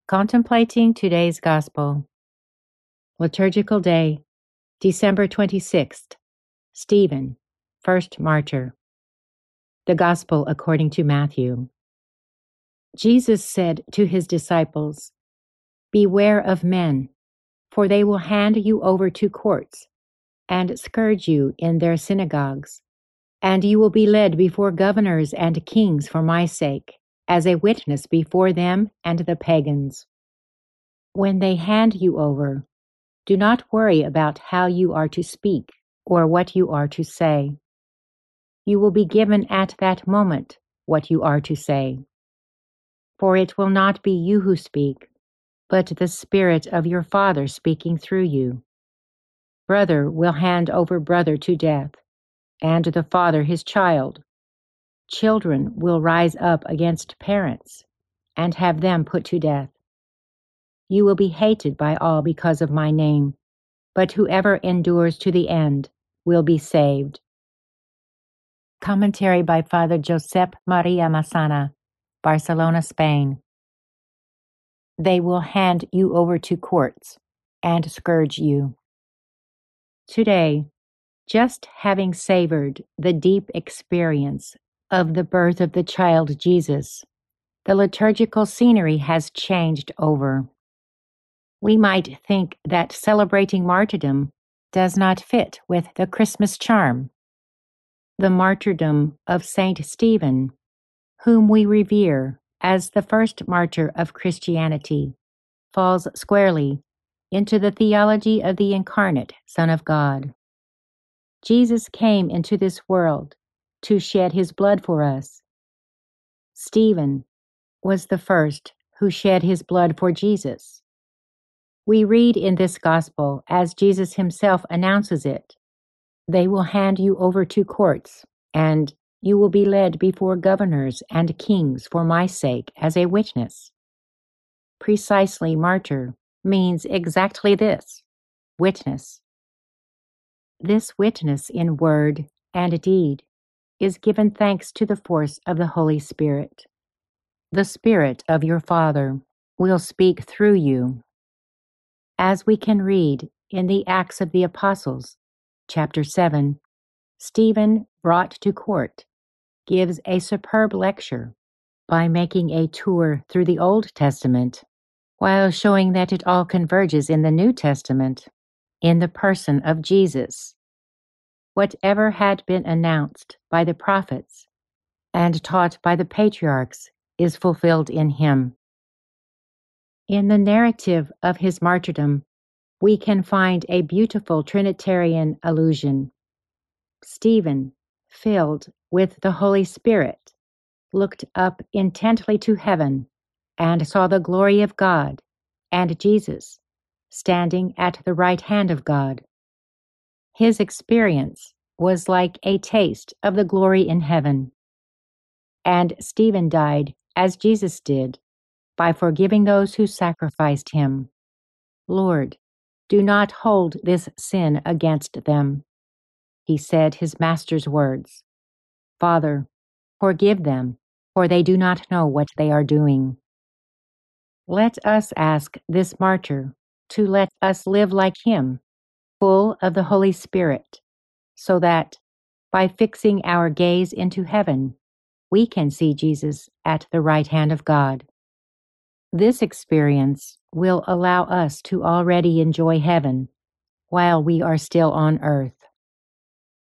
Contemplating today's Gospel. Liturgical Day, December 26th. Stephen, first martyr. The Gospel according to Matthew. Jesus said to his disciples, "Beware of men, for they will hand you over to courts and scourge you in their synagogues, and you will be led before governors and kings for my sake, as a witness before them and the pagans. When they hand you over, do not worry about how you are to speak or what you are to say. You will be given at that moment what you are to say. For it will not be you who speak, but the Spirit of your Father speaking through you. Brother will hand over brother to death, and the father his child. Children will rise up against parents and have them put to death. You will be hated by all because of my name, but whoever endures to the end will be saved." Commentary by Father Josep Maria Massana, Barcelona, Spain. They will hand you over to courts and scourge you. Today, just having savored the deep experience of the birth of the child Jesus, the liturgical scenery has changed over. We might think that celebrating martyrdom does not fit with the Christmas charm. The martyrdom of Saint Stephen, whom we revere as the first martyr of Christianity, falls squarely into the theology of the incarnate Son of God. Jesus came into this world to shed his blood for us. Stephen was the first who shed his blood for Jesus. We read in this gospel, as Jesus himself announces it, "They will hand you over to courts, and you will be led before governors and kings for my sake as a witness." Precisely, martyr means exactly this: witness. This witness in word and deed is given thanks to the force of the Holy Spirit. The Spirit of your Father will speak through you. As we can read in the Acts of the Apostles, chapter 7, Stephen, brought to court, gives a superb lecture by making a tour through the Old Testament, while showing that it all converges in the New Testament, in the person of Jesus. Whatever had been announced by the prophets and taught by the patriarchs is fulfilled in him. In the narrative of his martyrdom, we can find a beautiful Trinitarian allusion. Stephen, filled with the Holy Spirit, looked up intently to heaven and saw the glory of God and Jesus standing at the right hand of God. His experience was like a taste of the glory in heaven. And Stephen died, as Jesus did, by forgiving those who sacrificed him. "Lord, do not hold this sin against them." He said his master's words, "Father, forgive them, for they do not know what they are doing." Let us ask this martyr to let us live like him, full of the Holy Spirit, so that, by fixing our gaze into heaven, we can see Jesus at the right hand of God. This experience will allow us to already enjoy heaven while we are still on earth.